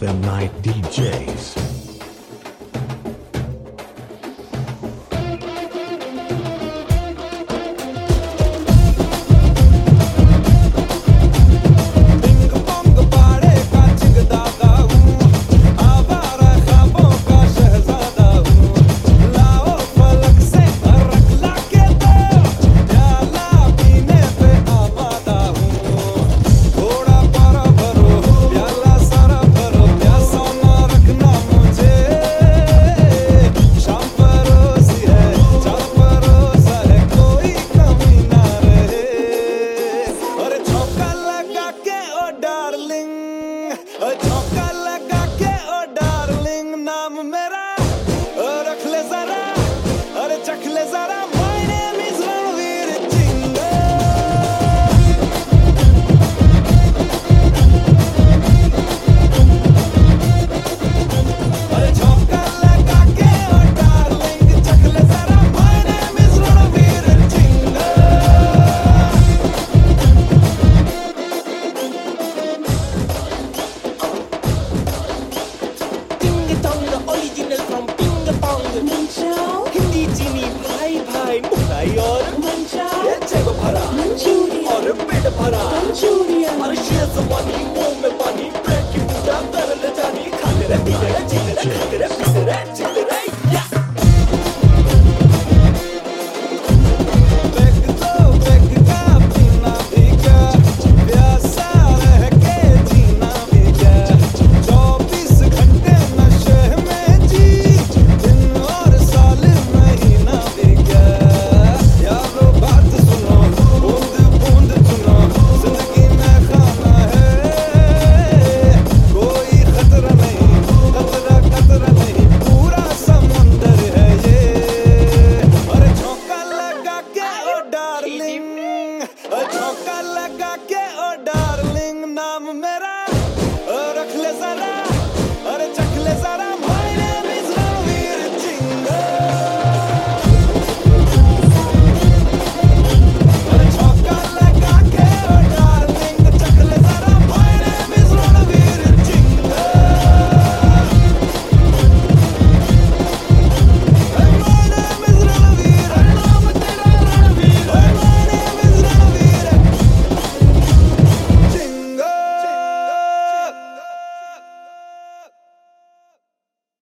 FM Night DJs. झोंका लगा के ओ डार्लिंग नाम मेरा रख ले जरा अरे चख ले जरा My name is रणवीर चिंगा अरे झोंका लगा के ओ डार्लिंग चख ले जरा My name is Ranveer चिंगा Original from Ping Pong Manchao Hindi चीनी भाई भाई मुगलाई और Manchao ये जगह भरा Manchurian और पेट भरा Manchurian और शेज़वानी मुंह में पानी ब्रेड की पूजा कर ले जानी खाते रहे पीते रहे जीते रहे खाते रहे पीते रहे